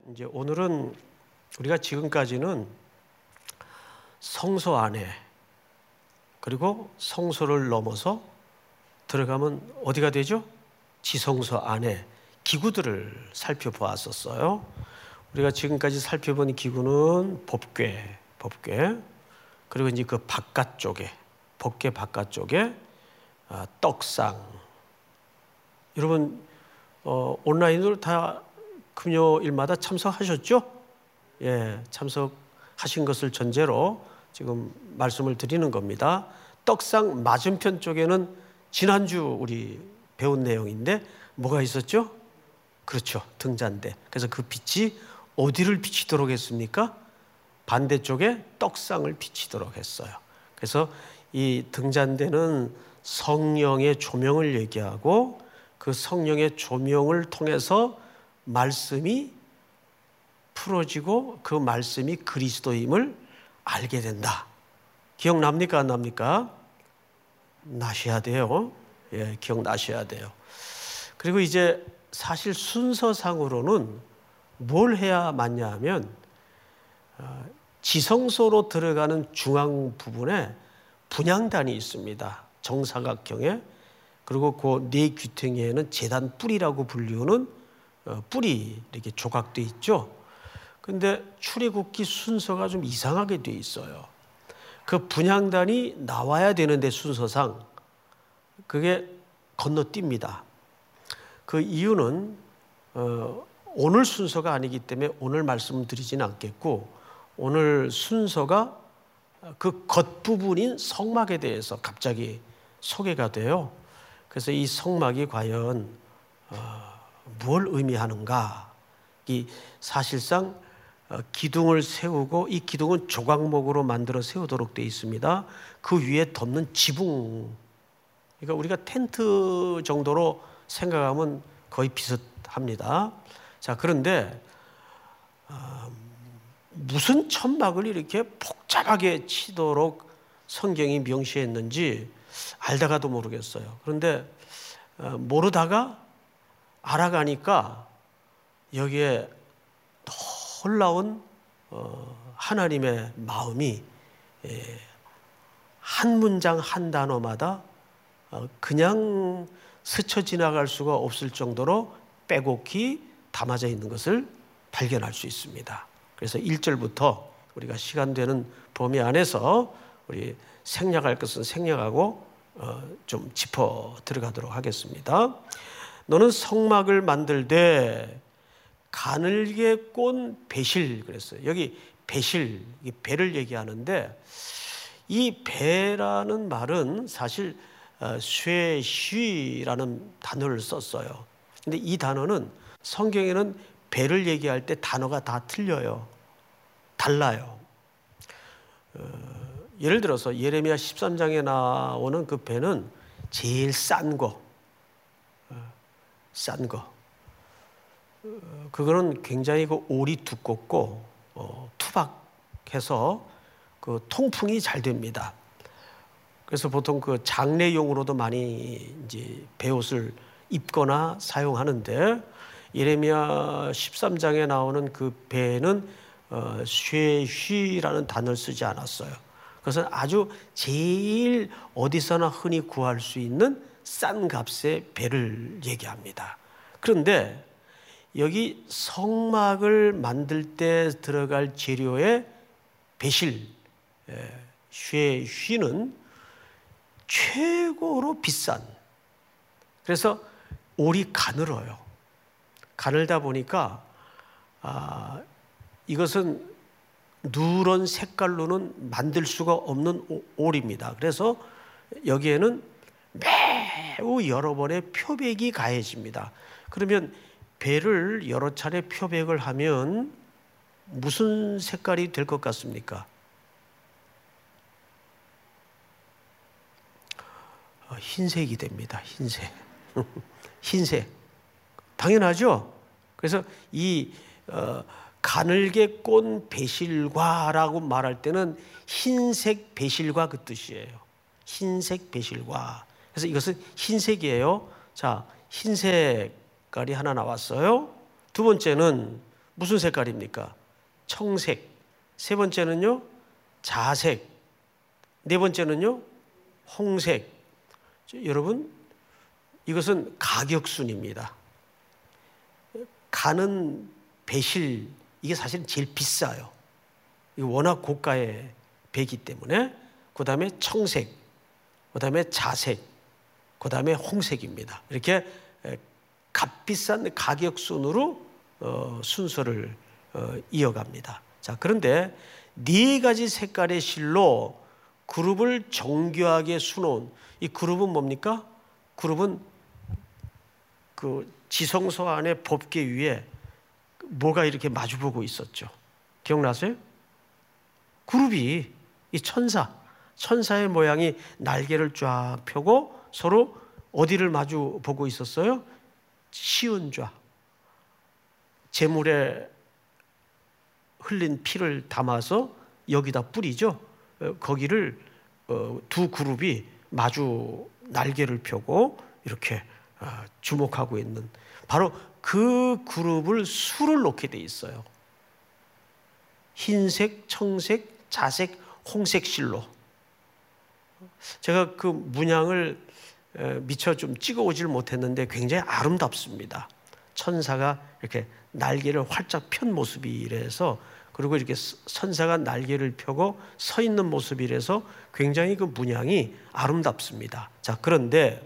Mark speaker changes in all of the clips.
Speaker 1: 이제 오늘은 우리가 지금까지는 성소 안에 그리고 성소를 넘어서 들어가면 어디가 되죠? 지성소 안에 기구들을 살펴보았었어요. 우리가 지금까지 살펴본 기구는 법궤, 그리고 이제 그 바깥쪽에 법궤 바깥쪽에 떡상. 여러분 온라인으로 다 금요일마다 참석하셨죠? 예, 참석하신 것을 전제로 지금 말씀을 드리는 겁니다. 떡상 맞은편 쪽에는 지난주 우리 배운 내용인데 뭐가 있었죠? 그렇죠, 등잔대. 그래서 그 빛이 어디를 비치도록 했습니까? 반대쪽에 떡상을 비치도록 했어요. 그래서 이 등잔대는 성령의 조명을 얘기하고 그 성령의 조명을 통해서 말씀이 풀어지고 그 말씀이 그리스도임을 알게 된다. 기억납니까? 안 납니까? 나셔야 돼요. 예, 기억나셔야 돼요. 그리고 이제 사실 순서상으로는 뭘 해야 맞냐 하면 지성소로 들어가는 중앙 부분에 분향단이 있습니다. 정사각형에. 그리고 그 네 귀퉁이에는 제단 뿔이라고 불리우는 뿔이 이렇게 조각되어 있죠. 근데 출애굽기 순서가 좀 이상하게 되어 있어요. 그 분향단이 나와야 되는데 순서상 그게 건너뜁니다. 그 이유는 오늘 순서가 아니기 때문에 오늘 말씀드리지는 않겠고, 오늘 순서가 그 겉부분인 성막에 대해서 갑자기 소개가 돼요. 그래서 이 성막이 과연 뭘 의미하는가? 이 사실상 기둥을 세우고 이 기둥은 조각목으로 만들어 세우도록 되어 있습니다. 그 위에 덮는 지붕, 그러니까 우리가 텐트 정도로 생각하면 거의 비슷합니다. 자, 그런데 무슨 천막을 이렇게 복잡하게 치도록 성경이 명시했는지 알다가도 모르겠어요. 그런데 모르다가 알아가니까 여기에 놀라운 하나님의 마음이 한 문장 한 단어마다 그냥 스쳐 지나갈 수가 없을 정도로 빼곡히 담아져 있는 것을 발견할 수 있습니다. 그래서 1절부터 우리가 시간 되는 범위 안에서 우리 생략할 것은 생략하고 좀 짚어 들어가도록 하겠습니다. 너는 성막을 만들되 가늘게 꼰 배실, 그랬어요. 여기 배실, 이 배를 얘기하는데 이 배라는 말은 사실 쇠쉬라는 단어를 썼어요. 근데 이 단어는 성경에는 배를 얘기할 때 단어가 다 틀려요. 달라요. 예를 들어서 예레미야 13장에 나오는 그 배는 제일 싼 거. 그거는 굉장히 그 올이 두껍고 투박해서 그 통풍이 잘 됩니다. 그래서 보통 그 장례용으로도 많이 이제 배옷을 입거나 사용하는데 예레미야 13장에 나오는 그 배는 쇠쉬라는 단어를 쓰지 않았어요. 그것은 아주 제일 어디서나 흔히 구할 수 있는 싼 값의 배를 얘기합니다. 그런데 여기 성막을 만들 때 들어갈 재료의 배실, 쇠쉬는 최고로 비싼, 그래서 올이 가늘어요. 가늘다 보니까 이것은 누런 색깔로는 만들 수가 없는 올입니다. 그래서 여기에는 매우 여러 번의 표백이 가해집니다. 그러면 배를 여러 차례 표백을 하면 무슨 색깔이 될 것 같습니까? 흰색이 됩니다. 흰색. 흰색. 당연하죠? 그래서 이 가늘게 꼰 배실과라고 말할 때는 흰색 배실과 그 뜻이에요. 흰색 배실과. 그래서 이것은 흰색이에요. 자, 흰색 색깔이 하나 나왔어요. 두 번째는 무슨 색깔입니까? 청색. 세 번째는요, 자색. 네 번째는요, 홍색. 여러분, 이것은 가격순입니다. 가는 배실, 이게 사실 제일 비싸요. 이거 워낙 고가의 배기 때문에. 그 다음에 청색, 그 다음에 자색, 그 다음에 홍색입니다. 이렇게 값비싼 가격순으로 순서를 이어갑니다. 자, 그런데 네 가지 색깔의 실로 그룹을 정교하게 수놓은 이 그룹은 뭡니까? 그룹은 그 지성소 안에 법궤 위에 뭐가 이렇게 마주보고 있었죠. 기억나세요? 그룹이 이 천사의 모양이 날개를 쫙 펴고 서로 어디를 마주 보고 있었어요? 시은좌. 제물에 흘린 피를 담아서 여기다 뿌리죠. 거기를 두 그룹이 마주 날개를 펴고 이렇게 주목하고 있는, 바로 그 그룹을 수를 놓게 돼 있어요. 흰색, 청색, 자색, 홍색 실로. 제가 그 문양을 미처 좀 찍어 오질 못했는데 굉장히 아름답습니다. 천사가 이렇게 날개를 활짝 편 모습이라서, 그리고 이렇게 천사가 날개를 펴고 서 있는 모습이라서 굉장히 그 문양이 아름답습니다. 자, 그런데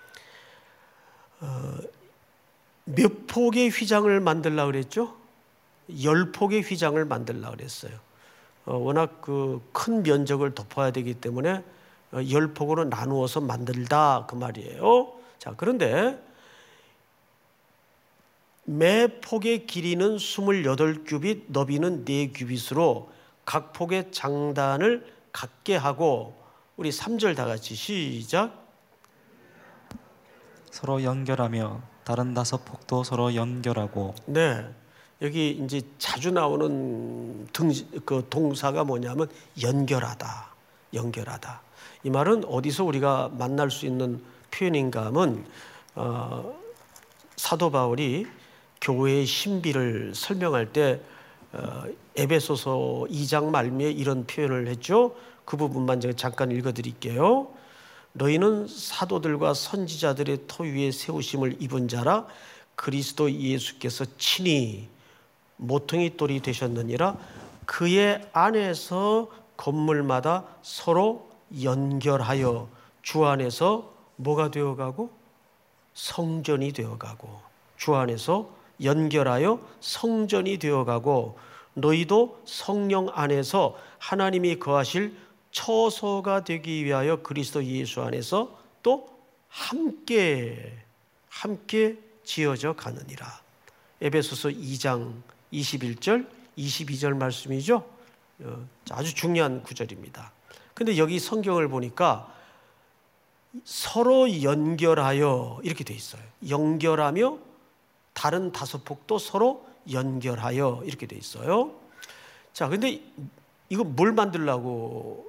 Speaker 1: 몇 폭의 휘장을 만들려고 그랬죠? 10폭의 휘장을 만들려고 그랬어요. 워낙 그 큰 면적을 덮어야 되기 때문에 10폭으로 나누어서 만들다 그 말이에요. 자, 그런데 매 폭의 길이는 28규빗, 너비는 4규빗으로 각 폭의 장단을 같게 하고, 우리 3절 다 같이 시작.
Speaker 2: 서로 연결하며 다른 5폭도 서로 연결하고.
Speaker 1: 네, 여기 이제 자주 나오는 그 동사가 뭐냐면 연결하다, 연결하다. 이 말은 어디서 우리가 만날 수 있는 표현인가 하면 사도 바울이 교회의 신비를 설명할 때 에베소서 2장 말미에 이런 표현을 했죠. 그 부분만 제가 잠깐 읽어드릴게요. 너희는 사도들과 선지자들의 터 위에 세우심을 입은 자라 그리스도 예수께서 친히 모퉁이 돌이 되셨느니라. 그의 안에서 건물마다 서로 연결하여 주 안에서 뭐가 되어가고? 성전이 되어가고. 주 안에서 연결하여 성전이 되어가고, 너희도 성령 안에서 하나님이 거하실 처소가 되기 위하여 그리스도 예수 안에서 또 함께 지어져 가느니라. 에베소서 2장 21절 22절 말씀이죠. 아주 중요한 구절입니다. 근데 여기 성경을 보니까 서로 연결하여 이렇게 돼 있어요. 연결하며 다른 5폭도 서로 연결하여 이렇게 돼 있어요. 자, 근데 이거 뭘 만들려고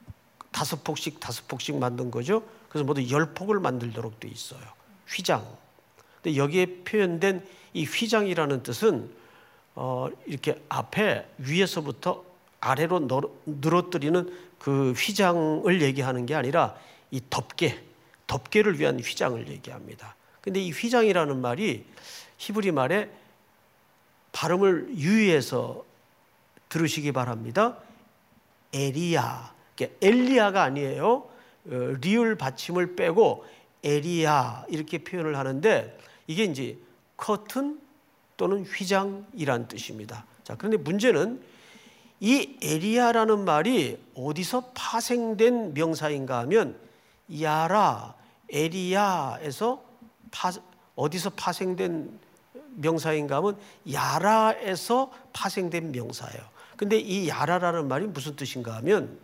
Speaker 1: 5폭씩 만든 거죠? 그래서 모두 10폭을 만들도록 돼 있어요. 휘장. 근데 여기에 표현된 이 휘장이라는 뜻은 이렇게 앞에 위에서부터 아래로 늘어뜨리는 그 휘장을 얘기하는 게 아니라 이 덮개를 위한 휘장을 얘기합니다. 근데 이 휘장이라는 말이 히브리 말에 발음을 유의해서 들으시기 바랍니다. 에리야, 엘리야가 아니에요. 리을 받침을 빼고 에리야 이렇게 표현을 하는데, 이게 이제 커튼 또는 휘장이란 뜻입니다. 자, 그런데 문제는 이 에리야라는 말이 어디서 파생된 명사인가 하면 야라, 에리야에서 어디서 파생된 명사인가 하면 야라에서 파생된 명사예요. 근데 이 야라라는 말이 무슨 뜻인가 하면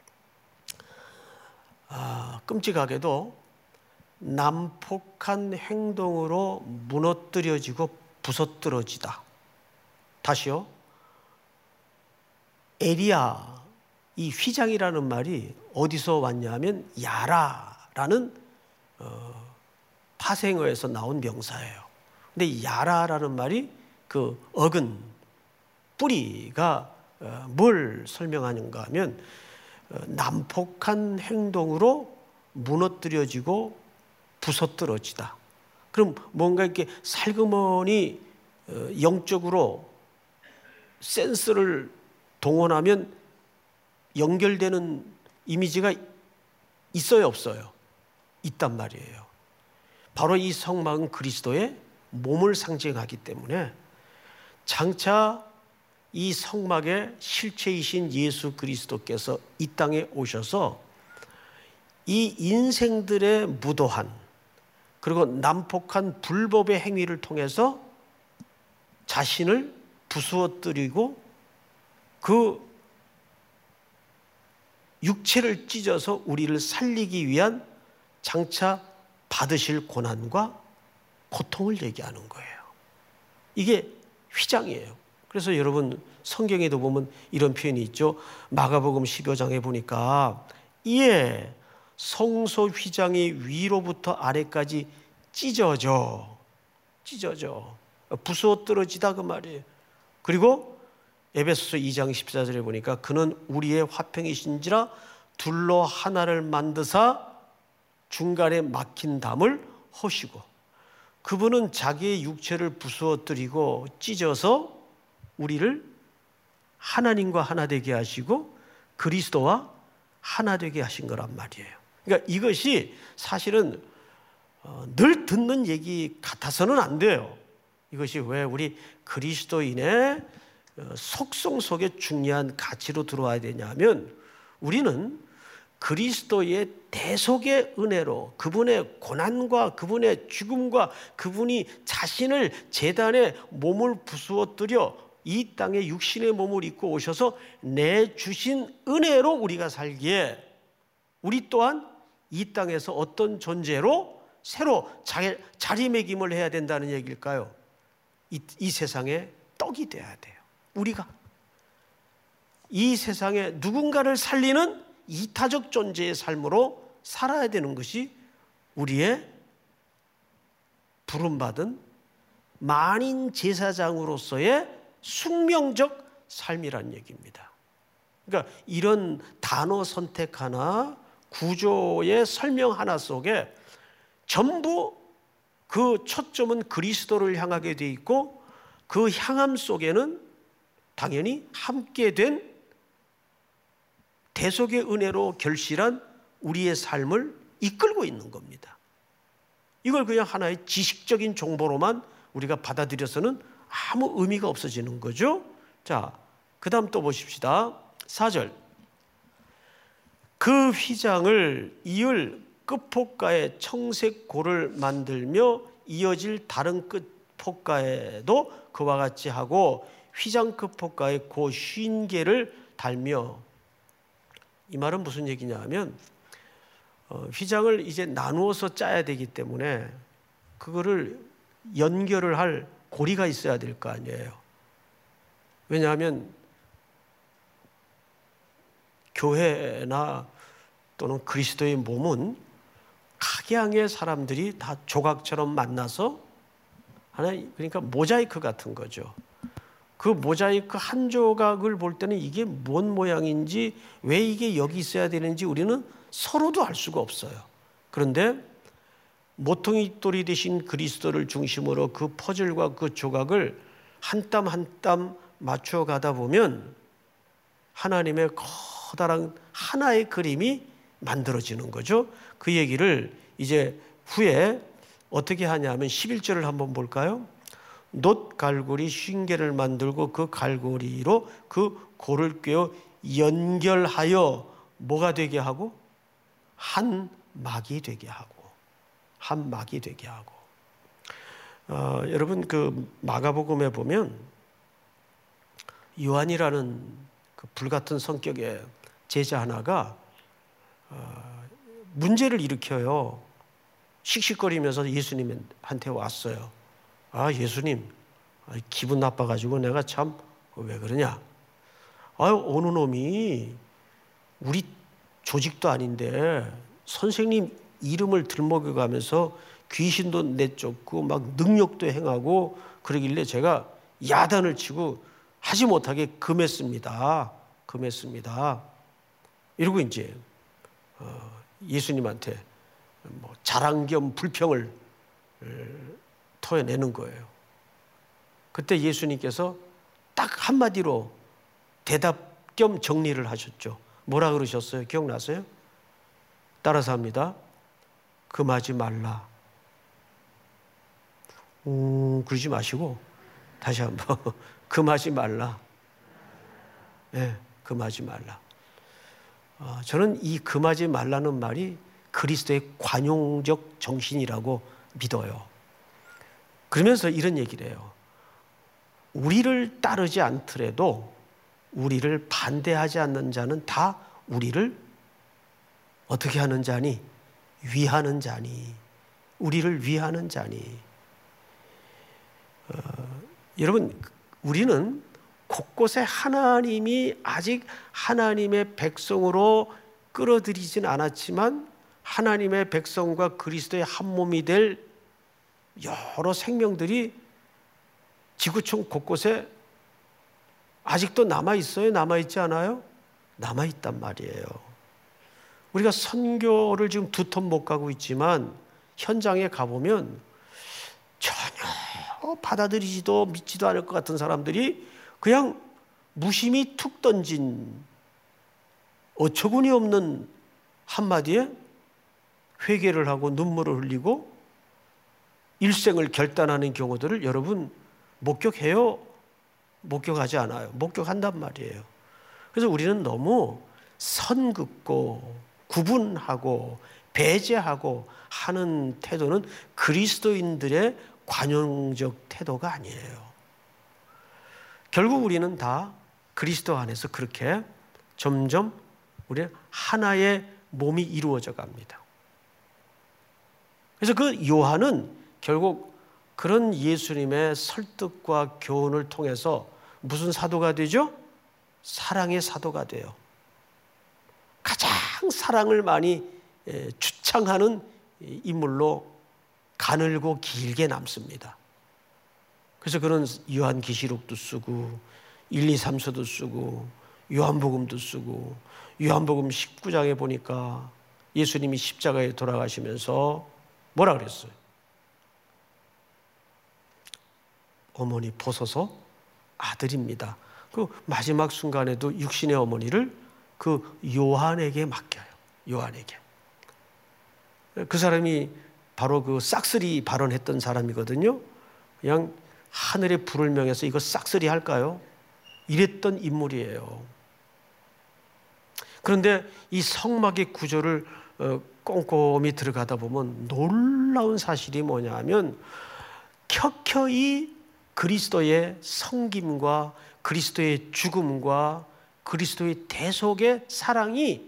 Speaker 1: 끔찍하게도 난폭한 행동으로 무너뜨려지고 부서뜨려지다. 다시요. 에리야, 이 휘장이라는 말이 어디서 왔냐면 야라라는 파생어에서 나온 명사예요. 근데 야라라는 말이 그 어근, 뿌리가 뭘 설명하는가 하면 난폭한 행동으로 무너뜨려지고 부서뜨려지다. 그럼 뭔가 이렇게 살그머니 영적으로 센스를 동원하면 연결되는 이미지가 있어요, 없어요? 있단 말이에요. 바로 이 성막은 그리스도의 몸을 상징하기 때문에 장차 이 성막의 실체이신 예수 그리스도께서 이 땅에 오셔서 이 인생들의 무도한 그리고 난폭한 불법의 행위를 통해서 자신을 부수어뜨리고 그 육체를 찢어서 우리를 살리기 위한 장차 받으실 고난과 고통을 얘기하는 거예요. 이게 휘장이에요. 그래서 여러분 성경에도 보면 이런 표현이 있죠. 마가복음 15장에 보니까 이에 성소 휘장이 위로부터 아래까지 찢어져 부서뜨려지다 그 말이에요. 그리고 에베소서 2장 14절에 보니까 그는 우리의 화평이신지라 둘로 하나를 만드사 중간에 막힌 담을 허시고, 그분은 자기의 육체를 부수어뜨리고 찢어서 우리를 하나님과 하나 되게 하시고 그리스도와 하나 되게 하신 거란 말이에요. 그러니까 이것이 사실은 늘 듣는 얘기 같아서는 안 돼요. 이것이 왜 우리 그리스도인의 속성 속에 중요한 가치로 들어와야 되냐면, 우리는 그리스도의 대속의 은혜로 그분의 고난과 그분의 죽음과 그분이 자신을 제단에 몸을 부수어뜨려 이 땅에 육신의 몸을 입고 오셔서 내주신 은혜로 우리가 살기에 우리 또한 이 땅에서 어떤 존재로 새로 자리매김을 해야 된다는 얘기일까요? 이 세상에 떡이 돼야 돼요. 우리가 이 세상에 누군가를 살리는 이타적 존재의 삶으로 살아야 되는 것이 우리의 부름받은 만인 제사장으로서의 숙명적 삶이란 얘기입니다. 그러니까 이런 단어 선택 하나, 구조의 설명 하나 속에 전부 그 초점은 그리스도를 향하게 돼 있고, 그 향함 속에는 당연히 함께 된 대속의 은혜로 결실한 우리의 삶을 이끌고 있는 겁니다. 이걸 그냥 하나의 지식적인 정보로만 우리가 받아들여서는 아무 의미가 없어지는 거죠. 자, 그 다음 또 보십시다. 4절. 그 휘장을 이을 끝폭가에 청색 고를 만들며 이어질 다른 끝폭가에도 그와 같이 하고 휘장 끝폭가에 고 50개를 달며. 이 말은 무슨 얘기냐 하면 휘장을 이제 나누어서 짜야 되기 때문에 그거를 연결을 할 고리가 있어야 될 거 아니에요. 왜냐하면 교회나 또는 그리스도의 몸은 각양의 사람들이 다 조각처럼 만나서 하나, 그러니까 모자이크 같은 거죠. 그 모자이크 한 조각을 볼 때는 이게 뭔 모양인지, 왜 이게 여기 있어야 되는지 우리는 서로도 알 수가 없어요. 그런데 모퉁이 돌이 되신 그리스도를 중심으로 그 퍼즐과 그 조각을 한 땀 한 땀 맞춰 가다 보면 하나님의 커다란 하나의 그림이 만들어지는 거죠. 그 얘기를 이제 후에 어떻게 하냐면 11절을 한번 볼까요? 놋 갈고리 50개를 만들고 그 갈고리로 그 고를 꿰어 연결하여 뭐가 되게 하고? 한 막이 되게 하고, 한 막이 되게 하고. 여러분 그 마가복음에 보면 요한이라는 그 불같은 성격의 제자 하나가 문제를 일으켜요. 씩씩거리면서 예수님한테 왔어요. 아, 예수님, 기분 나빠가지고 내가 참 왜 그러냐? 어느 놈이 우리 조직도 아닌데 선생님 이름을 들먹여가면서 귀신도 내쫓고 막 능력도 행하고 그러길래 제가 야단을 치고 하지 못하게 금했습니다. 이러고 이제 예수님한테 뭐 자랑 겸 불평을 토해내는 거예요. 그때 예수님께서 딱 한마디로 대답 겸 정리를 하셨죠. 뭐라 그러셨어요? 기억나세요? 따라서 합니다. 금하지 말라. 그러지 마시고 다시 한번 금하지 말라. 네, 금하지 말라. 저는 이 금하지 말라는 말이 그리스도의 관용적 정신이라고 믿어요. 그러면서 이런 얘기를 해요. 우리를 따르지 않더라도 우리를 반대하지 않는 자는 다 우리를 어떻게 하는 자니? 위하는 자니. 우리를 위하는 자니. 여러분, 우리는 곳곳에 하나님이 아직 하나님의 백성으로 끌어들이진 않았지만 하나님의 백성과 그리스도의 한 몸이 될 여러 생명들이 지구촌 곳곳에 아직도 남아있어요? 남아있지 않아요? 남아있단 말이에요. 우리가 선교를 지금 2턴 못 가고 있지만 현장에 가보면 전혀 받아들이지도 믿지도 않을 것 같은 사람들이 그냥 무심히 툭 던진 어처구니 없는 한마디에 회개를 하고 눈물을 흘리고 일생을 결단하는 경우들을 여러분 목격해요? 목격하지 않아요? 목격한단 말이에요. 그래서 우리는 너무 선 긋고 구분하고 배제하고 하는 태도는 그리스도인들의 관용적 태도가 아니에요. 결국 우리는 다 그리스도 안에서 그렇게 점점 우리는 하나의 몸이 이루어져 갑니다. 그래서 그 요한은 결국 그런 예수님의 설득과 교훈을 통해서 무슨 사도가 되죠? 사랑의 사도가 돼요. 가장 사랑을 많이 주창하는 인물로 가늘고 길게 남습니다. 그래서 그런 요한계시록도 쓰고 1, 2, 3서도 쓰고 요한복음도 쓰고 요한복음 19장에 보니까 예수님이 십자가에 돌아가시면서 뭐라 그랬어요? 어머니 보소서 아들입니다. 그 마지막 순간에도 육신의 어머니를 그 요한에게 맡겨요. 요한에게. 그 사람이 바로 그 싹쓸이 발언했던 사람이거든요. 그냥 하늘의 불을 명해서 이거 싹쓸이 할까요? 이랬던 인물이에요. 그런데 이 성막의 구조를 꼼꼼히 들어가다 보면 놀라운 사실이 뭐냐 하면 켜켜이 그리스도의 섬김과 그리스도의 죽음과 그리스도의 대속의 사랑이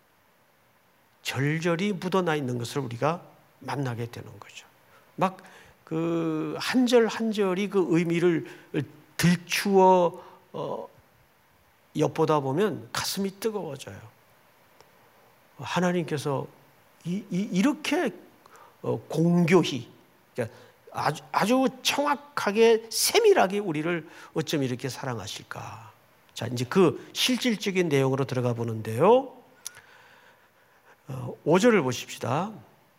Speaker 1: 절절히 묻어나 있는 것을 우리가 만나게 되는 거죠. 막 그 한 절 한 절이 그 의미를 들추어 엿보다 보면 가슴이 뜨거워져요. 하나님께서 이렇게 공교히 그러니까 아주 정확하게 세밀하게 우리를 어쩜 이렇게 사랑하실까. 자, 이제 그 실질적인 내용으로 들어가 보는데요. 5절을 보십시다.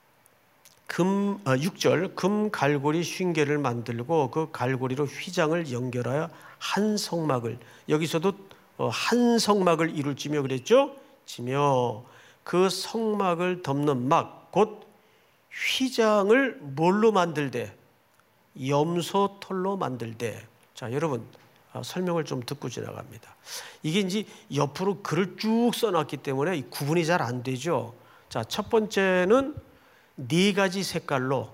Speaker 1: 6절 금 갈고리 쉰개를 만들고 그 갈고리로 휘장을 연결하여 한 성막을, 여기서도 한 성막을 이룰지며 그랬죠. 지며 그 성막을 덮는 막 곧 휘장을 뭘로 만들되? 염소털로 만들되. 자, 여러분 설명을 좀 듣고 지나갑니다. 이게 이제 옆으로 글을 쭉 써놨기 때문에 구분이 잘 안 되죠. 자, 첫 번째는 네 가지 색깔로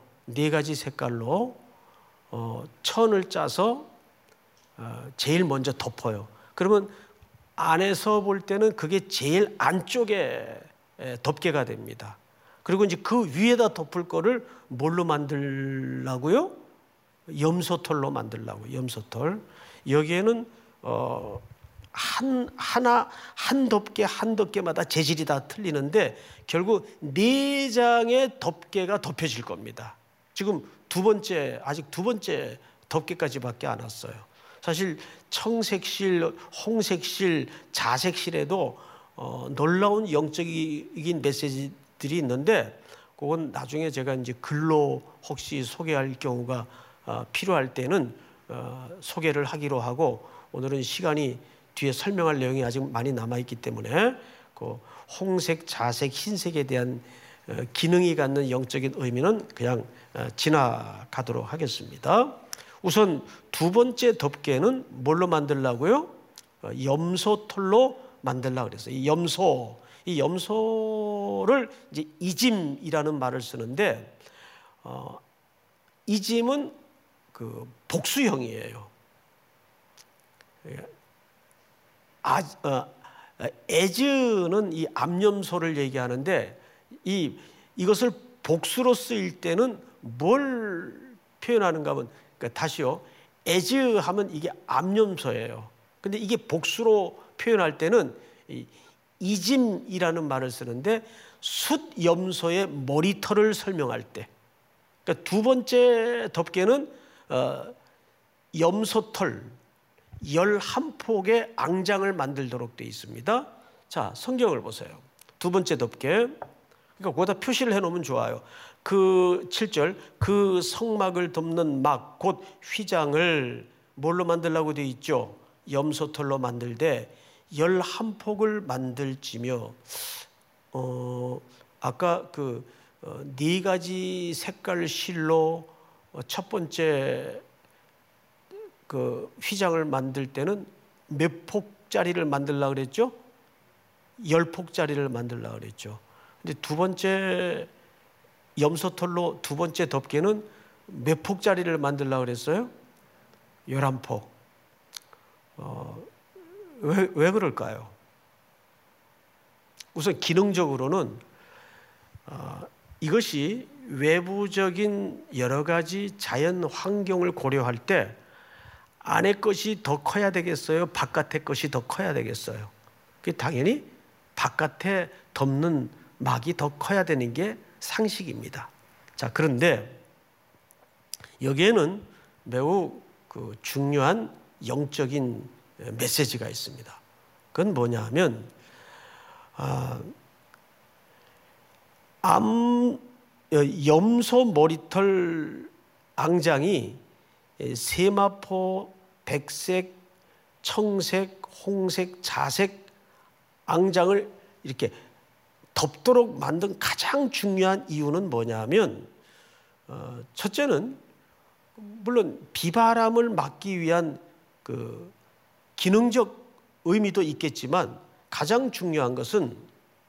Speaker 1: 천을 짜서 제일 먼저 덮어요. 그러면 안에서 볼 때는 그게 제일 안쪽에 덮개가 됩니다. 그리고 이제 그 위에다 덮을 거를 뭘로 만들라고요? 염소털로 만들라고. 염소털. 여기에는 한 덮개마다 재질이 다 틀리는데 결국 4장의 덮개가 덮여질 겁니다. 지금 아직 두 번째 덮개까지밖에 안 왔어요. 사실 청색실, 홍색실, 자색실에도 놀라운 영적인 메시지들이 있는데 그건 나중에 제가 이제 글로 혹시 소개할 경우가 필요할 때는 소개를 하기로 하고, 오늘은 시간이 뒤에 설명할 내용이 아직 많이 남아있기 때문에 그 홍색, 자색, 흰색에 대한 기능이 갖는 영적인 의미는 그냥 지나가도록 하겠습니다. 우선 두 번째 덮개는 뭘로 만들라고요? 염소털로 만들려고 그랬어요. 이 염소를 이제 이짐이라는 말을 쓰는데, 이짐은 그 복수형이에요. 에즈는 이 암염소를 얘기하는데, 이것을 복수로 쓰일 때는 뭘 표현하는가 하면, 그러니까 다시요, 에즈 하면 이게 암염소예요. 근데 이게 복수로 표현할 때는 이짐이라는 말을 쓰는데, 숫염소의 머리털을 설명할 때, 그러니까 두 번째 덮개는 염소털 11폭의 앙장을 만들도록 되어 있습니다. 자, 성경을 보세요. 두 번째 덮개, 그러니까 거기다 표시를 해놓으면 좋아요. 그 7절, 그 성막을 덮는 막, 곧 휘장을 뭘로 만들라고 되어 있죠? 염소털로 만들되 11폭을 만들지며, 아까 네 가지 색깔 실로 첫 번째 그 휘장을 만들 때는 몇 폭짜리를 만들려고 그랬죠? 10폭짜리를 만들려고 그랬죠. 근데 두 번째 염소털로 두 번째 덮개는 몇 폭짜리를 만들려고 그랬어요? 11폭. 왜 그럴까요? 우선 기능적으로는 이것이 외부적인 여러 가지 자연 환경을 고려할 때 안에 것이 더 커야 되겠어요? 바깥의 것이 더 커야 되겠어요? 당연히 바깥에 덮는 막이 더 커야 되는 게 상식입니다. 자, 그런데 여기에는 매우 중요한 영적인 메시지가 있습니다. 그건 뭐냐 하면, 염소 머리털 앙장이 세마포, 백색, 청색, 홍색, 자색 앙장을 이렇게 덮도록 만든 가장 중요한 이유는 뭐냐 하면, 첫째는 물론 비바람을 막기 위한 그 기능적 의미도 있겠지만, 가장 중요한 것은,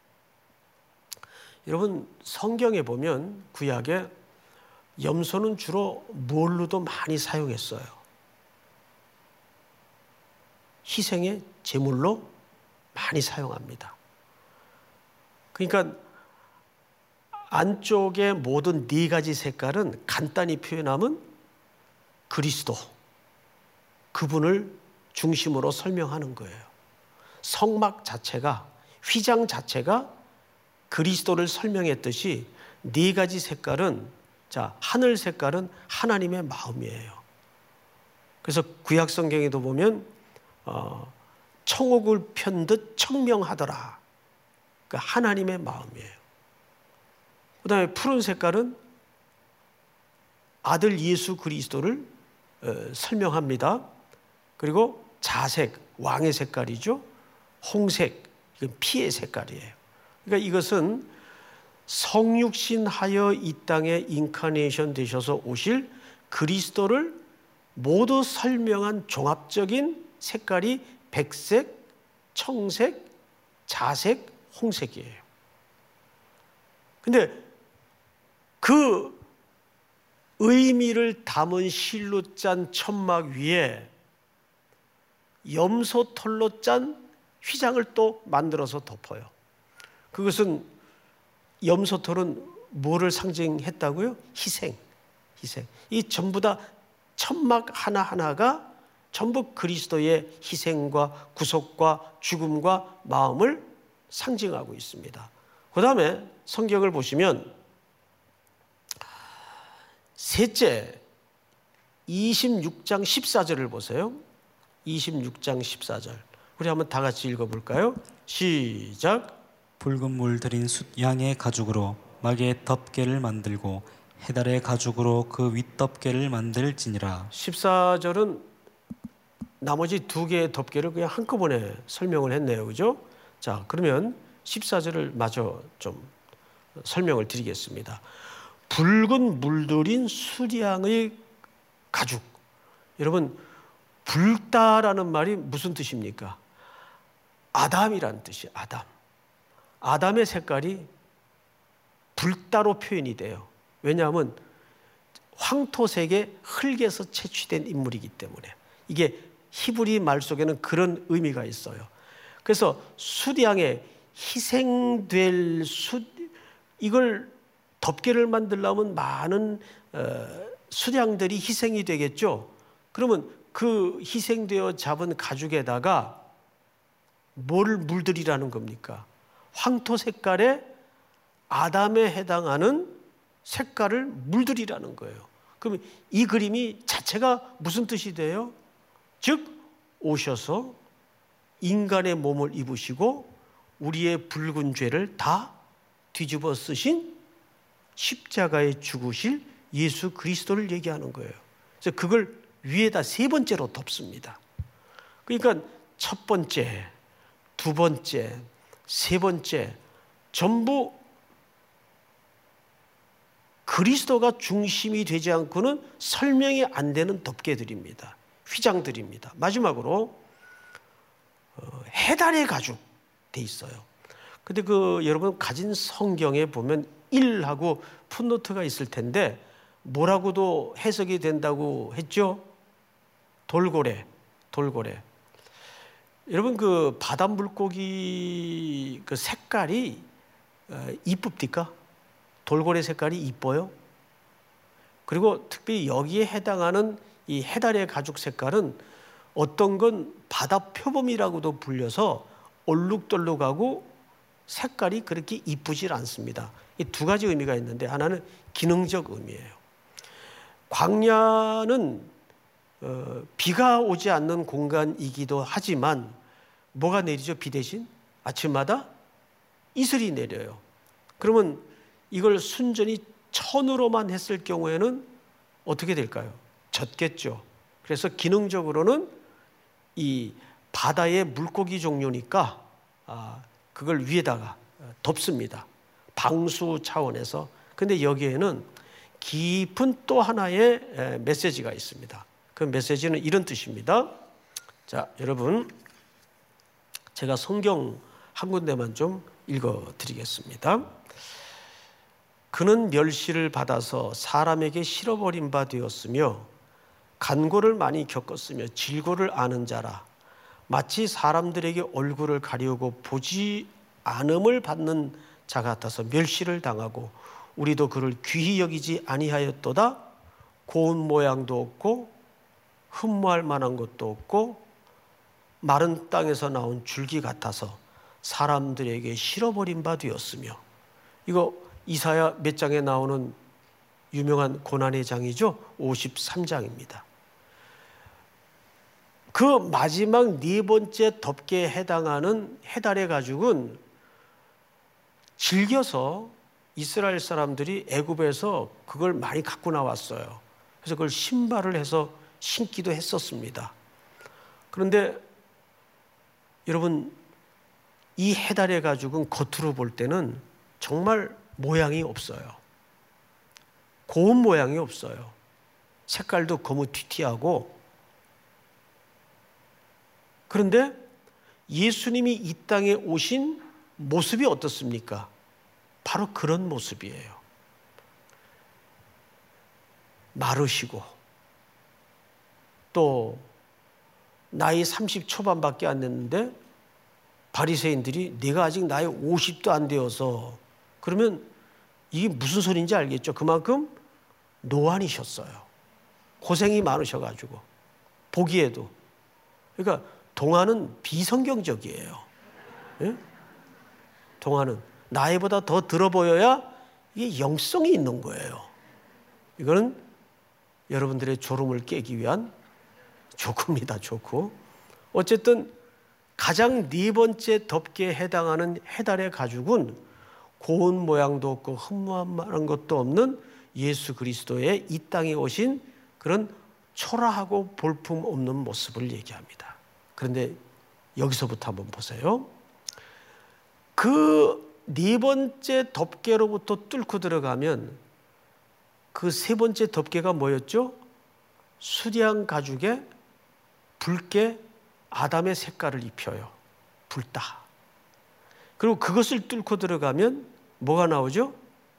Speaker 1: 여러분 성경에 보면 구약에 염소는 주로 뭘로도 많이 사용했어요? 희생의 제물로 많이 사용합니다. 그러니까 안쪽의 모든 네 가지 색깔은 간단히 표현하면 그리스도, 그분을 중심으로 설명하는 거예요. 성막 자체가, 휘장 자체가 그리스도를 설명했듯이 네 가지 색깔은, 자, 하늘 색깔은 하나님의 마음이에요. 그래서 구약 성경에도 보면 청옥을 편듯 청명하더라. 그러니까 하나님의 마음이에요. 그 다음에 푸른 색깔은 아들 예수 그리스도를 설명합니다. 그리고 자색, 왕의 색깔이죠. 홍색, 이건 피의 색깔이에요. 그러니까 이것은 성육신하여 이 땅에 인카네이션 되셔서 오실 그리스도를 모두 설명한 종합적인 색깔이 백색, 청색, 자색, 홍색이에요. 근데 그 의미를 담은 실로 짠 천막 위에 염소털로 짠 휘장을 또 만들어서 덮어요. 그것은, 염소털은 뭐를 상징했다고요? 희생. 이 전부 다 천막 하나하나가 전부 그리스도의 희생과 구속과 죽음과 마음을 상징하고 있습니다. 그 다음에 성경을 보시면 셋째 26장 14절을 보세요. 26장 14절. 우리 한번 다 같이 읽어볼까요? 시작.
Speaker 2: 붉은 물 들인 숫양의 가죽으로 막의 덮개를 만들고 해달의 가죽으로 그 윗덮개를 만들지니라.
Speaker 1: 14절은 나머지 두 개의 덮개를 그냥 한꺼번에 설명을 했네요. 그죠? 자, 그러면 14절을 마저 좀 설명을 드리겠습니다. 붉은 물들인 수량의 가죽. 여러분, 붉다라는 말이 무슨 뜻입니까? 아담이란 뜻이에요. 아담. 아담의 색깔이 붉다로 표현이 돼요. 왜냐하면 황토색의 흙에서 채취된 인물이기 때문에. 이게 히브리 말 속에는 그런 의미가 있어요. 그래서 수량에 희생될 이걸 덮개를 만들려면 많은 수량들이 희생이 되겠죠. 그러면 그 희생되어 잡은 가죽에다가 뭘 물들이라는 겁니까? 황토 색깔의 아담에 해당하는 색깔을 물들이라는 거예요. 그러면 이 그림이 자체가 무슨 뜻이 돼요? 즉 오셔서 인간의 몸을 입으시고 우리의 붉은 죄를 다 뒤집어 쓰신 십자가에 죽으실 예수 그리스도를 얘기하는 거예요. 그래서 그걸 위에다 세 번째로 덮습니다. 그러니까 첫 번째, 두 번째, 세 번째 전부 그리스도가 중심이 되지 않고는 설명이 안 되는 덮개들입니다. 휘장들입니다. 마지막으로 해달의 가죽 돼 있어요. 근데 여러분 가진 성경에 보면 1하고 풋노트가 있을 텐데 뭐라고도 해석이 된다고 했죠? 돌고래. 여러분 바다 물고기 색깔이 이쁩니까? 돌고래 색깔이 이뻐요? 그리고 특별히 여기에 해당하는 이 해달의 가죽 색깔은 어떤 건 바다 표범이라고도 불려서 얼룩덜룩하고 색깔이 그렇게 이쁘질 않습니다. 이 두 가지 의미가 있는데 하나는 기능적 의미예요. 광야는 비가 오지 않는 공간이기도 하지만 뭐가 내리죠? 비 대신 아침마다 이슬이 내려요. 그러면 이걸 순전히 천으로만 했을 경우에는 어떻게 될까요? 젖겠죠. 그래서 기능적으로는 이 바다의 물고기 종류니까 그걸 위에다가 덮습니다. 방수 차원에서. 근데 여기에는 깊은 또 하나의 메시지가 있습니다. 그 메시지는 이런 뜻입니다. 자, 여러분, 제가 성경 한 군데만 좀 읽어드리겠습니다. 그는 멸시를 받아서 사람에게 실어버린 바 되었으며 간고를 많이 겪었으며 질고를 아는 자라. 마치 사람들에게 얼굴을 가리우고 보지 않음을 받는 자 같아서 멸시를 당하고 우리도 그를 귀히 여기지 아니하였도다. 고운 모양도 없고 흠모할 만한 것도 없고 마른 땅에서 나온 줄기 같아서 사람들에게 실어버린 바 되었으며. 이거 이사야 몇 장에 나오는 유명한 고난의 장이죠. 53장입니다. 그 마지막 네 번째 덮개에 해당하는 해달의 가죽은 즐겨서 이스라엘 사람들이 애굽에서 그걸 많이 갖고 나왔어요. 그래서 그걸 신발을 해서 신기도 했었습니다. 그런데 여러분, 이 해달의 가죽은 겉으로 볼 때는 정말 모양이 없어요. 고운 모양이 없어요. 색깔도 거무튀튀하고. 그런데 예수님이 이 땅에 오신 모습이 어떻습니까? 바로 그런 모습이에요. 마르시고 또 나이 30 초반밖에 안 됐는데 바리새인들이 네가 아직 나이 50도 안 되어서, 그러면 이게 무슨 소리인지 알겠죠? 그만큼 노안이셨어요. 고생이 많으셔가지고 보기에도. 그러니까 동안은 비성경적이에요. 예? 동안은 나이보다 더 들어 보여야 이게 영성이 있는 거예요. 이거는 여러분들의 졸음을 깨기 위한 조크입니다. 조크. 어쨌든 가장 네 번째 덮개에 해당하는 해달의 가죽은 고운 모양도 없고 흠모한 것도 없는 예수 그리스도의 이 땅에 오신 그런 초라하고 볼품 없는 모습을 얘기합니다. 그런데 여기서부터 한번 보세요. 그 네 번째 덮개로부터 뚫고 들어가면 그 세 번째 덮개가 뭐였죠? 수량 가죽에 붉게 아담의 색깔을 입혀요. 붉다. 그리고 그것을 뚫고 들어가면 뭐가 나오죠?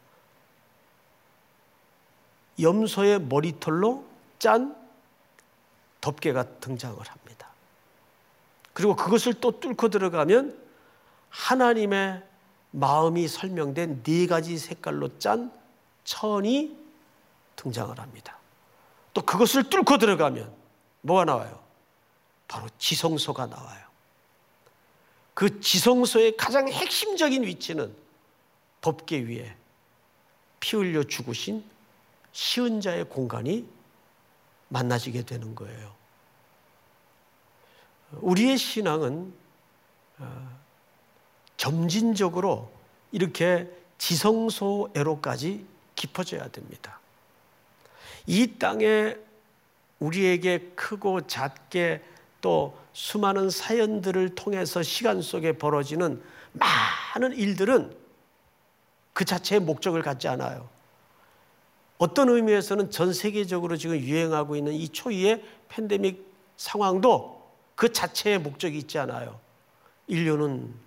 Speaker 1: 염소의 머리털로 짠 덮개가 등장을 합니다. 그리고 그것을 또 뚫고 들어가면 하나님의 마음이 설명된 네 가지 색깔로 짠 천이 등장을 합니다. 또 그것을 뚫고 들어가면 뭐가 나와요? 바로 지성소가 나와요. 그 지성소의 가장 핵심적인 위치는 덮개 위에 피 흘려 죽으신 시은자의 공간이 만나지게 되는 거예요. 우리의 신앙은 점진적으로 이렇게 지성소애로까지 깊어져야 됩니다. 이 땅에 우리에게 크고 작게 또 수많은 사연들을 통해서 시간 속에 벌어지는 많은 일들은 그 자체의 목적을 갖지 않아요. 어떤 의미에서는 전 세계적으로 지금 유행하고 있는 이 초유의 팬데믹 상황도 그 자체의 목적이 있지 않아요. 인류는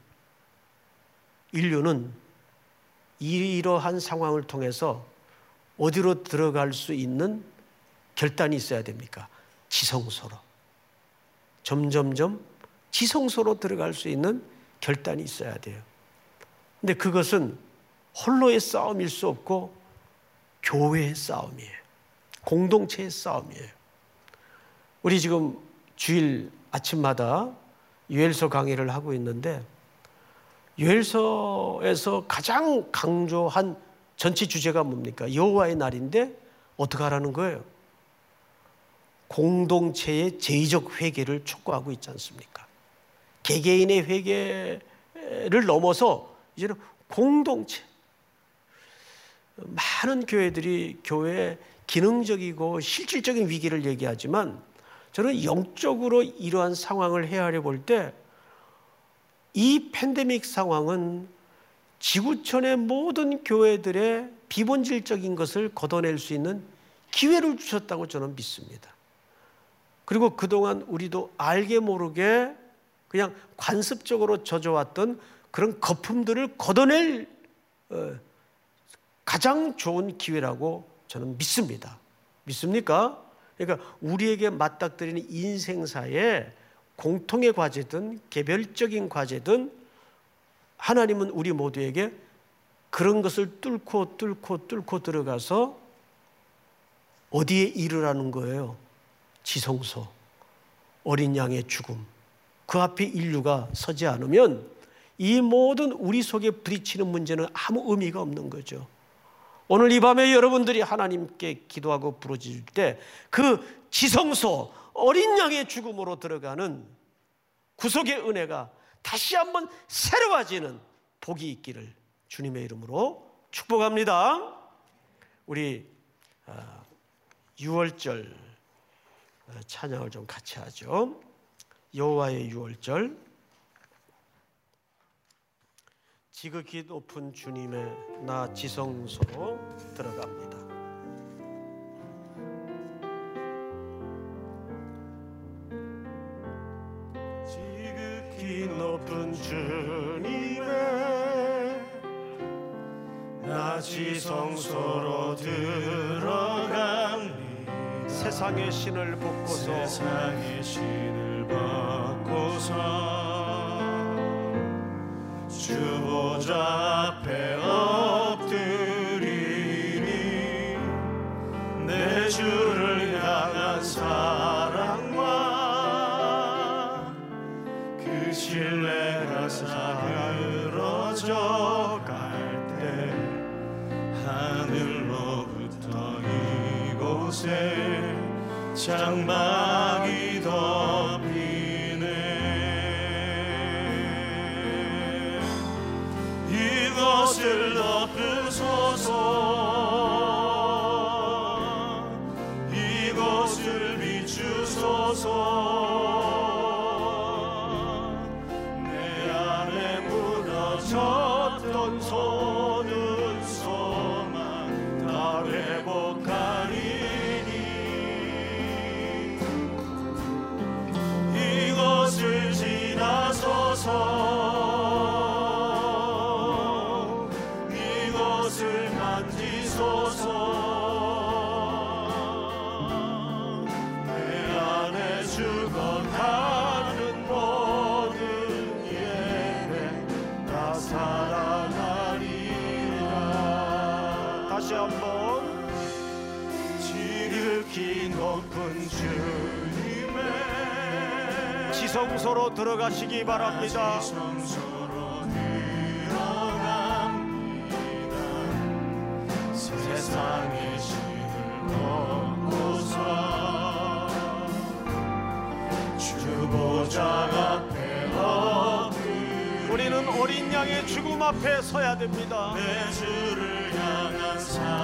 Speaker 1: 이러한 상황을 통해서 어디로 들어갈 수 있는 결단이 있어야 됩니까? 지성소로. 점점점 지성소로 들어갈 수 있는 결단이 있어야 돼요. 근데 그것은 홀로의 싸움일 수 없고 교회의 싸움이에요. 공동체의 싸움이에요. 우리 지금 주일 아침마다 유엘서 강의를 하고 있는데 유엘서에서 가장 강조한 전체 주제가 뭡니까? 여호와의 날인데 어떻게 하라는 거예요? 공동체의 제의적 회개를 촉구하고 있지 않습니까? 개개인의 회개를 넘어서 이제는 공동체. 많은 교회들이 교회의 기능적이고 실질적인 위기를 얘기하지만 저는 영적으로 이러한 상황을 헤아려 볼 때 이 팬데믹 상황은 지구촌의 모든 교회들의 비본질적인 것을 걷어낼 수 있는 기회를 주셨다고 저는 믿습니다. 그리고 그동안 우리도 알게 모르게 그냥 관습적으로 젖어왔던 그런 거품들을 걷어낼 가장 좋은 기회라고 저는 믿습니다. 믿습니까? 그러니까 우리에게 맞닥뜨리는 인생사에 공통의 과제든 개별적인 과제든 하나님은 우리 모두에게 그런 것을 뚫고 들어가서 어디에 이르라는 거예요? 지성소, 어린 양의 죽음. 그 앞에 인류가 서지 않으면 이 모든 우리 속에 부딪히는 문제는 아무 의미가 없는 거죠. 오늘 이 밤에 여러분들이 하나님께 기도하고 부르짖을 때 그 지성소, 어린 양의 죽음으로 들어가는 구속의 은혜가 다시 한번 새로워지는 복이 있기를 주님의 이름으로 축복합니다. 우리 6월절 찬양을 좀 같이 하죠. 여호와의 6월절. 지극히 높은 주님의 나 지성소로 들어갑니다. 지극히 높은 주님의 나 지성소로 들어갑니다. 세상의 신을 벗고서 주 보좌 앞에 엎드리니 내 주를 향한 사랑과 그 신뢰가 사그러져 갈 때 하늘로부터 이곳에 장막이 덮이네.
Speaker 3: 이곳을 덮으소서 이곳을 비추소서 내 안에 무너졌던 소는 소망 다 회복하리니 이곳을 지나소서 이곳을 만지소서 내 안에 죽어가는 모든 예배 다 살아나리라. 다시 한번 지극히 높은 주님의
Speaker 1: 지성소로 들어가시기 바랍니다.
Speaker 3: 지성소로 들어갑니다. 세상의 신을 벗고서 주 보좌 앞에 엎드려
Speaker 1: 우리는 어린 양의 죽음 앞에 서야 됩니다.
Speaker 3: 내 주를 향한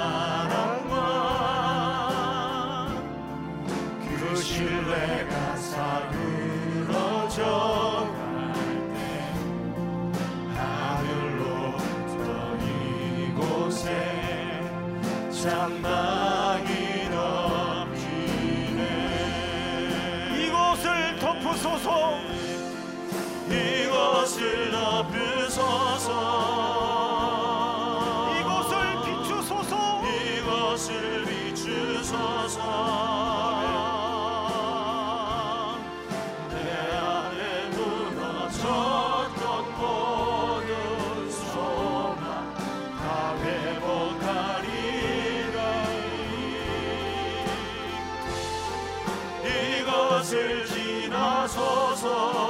Speaker 3: 사랑과 그 신뢰가 사그러져 갈 때 하늘로부터 이곳에 장막이 덮이네.
Speaker 1: 이곳을 덮으소서
Speaker 3: 이곳을 덮으소서
Speaker 1: 이곳을 비추소서
Speaker 3: 이곳을 비추소서 내 안에 무너졌던 모든 소망 다 회복하리라. 이곳을 지나소서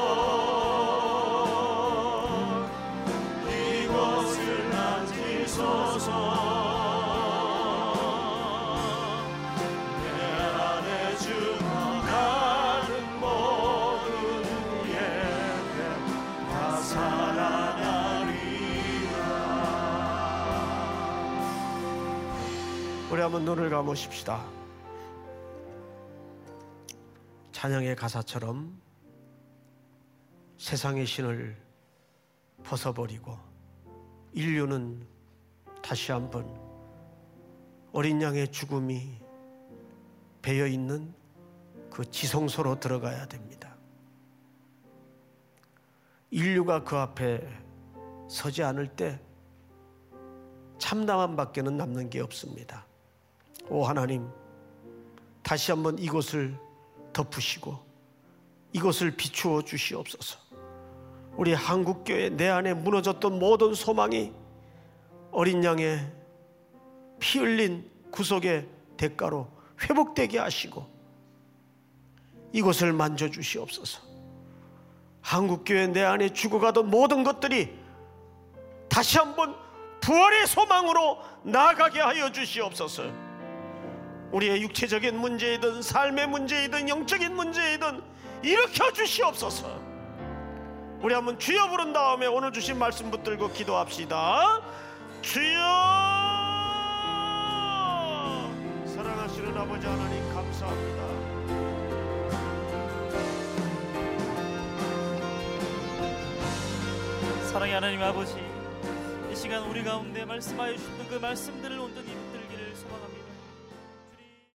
Speaker 3: 이곳을 만지소서 내 안에 죽어가는 모든 예배 다 살아나리라.
Speaker 1: 우리 한번 눈을 감으십시다. 찬양의 가사처럼 세상의 신을 벗어버리고 인류는 다시 한번 어린 양의 죽음이 배어있는 그 지성소로 들어가야 됩니다. 인류가 그 앞에 서지 않을 때 참담함밖에는 남는 게 없습니다. 오 하나님, 다시 한번 이곳을 덮으시고 이곳을 비추어 주시옵소서. 우리 한국교회 내 안에 무너졌던 모든 소망이 어린 양의 피 흘린 구속의 대가로 회복되게 하시고 이곳을 만져주시옵소서. 한국교회 내 안에 죽어가던 모든 것들이 다시 한번 부활의 소망으로 나아가게 하여 주시옵소서. 우리의 육체적인 문제이든 삶의 문제이든 영적인 문제이든 일으켜 주시옵소서. 우리 한번 주여 부른 다음에 오늘 주신 말씀 붙들고 기도합시다. 주여! 사랑하시는 아버지 하나님 감사합니다.
Speaker 4: 사랑의 하나님 아버지, 이 시간 우리 가운데 말씀하여 주시는 그 말씀들을 온전히 붙들기를 소망합니다.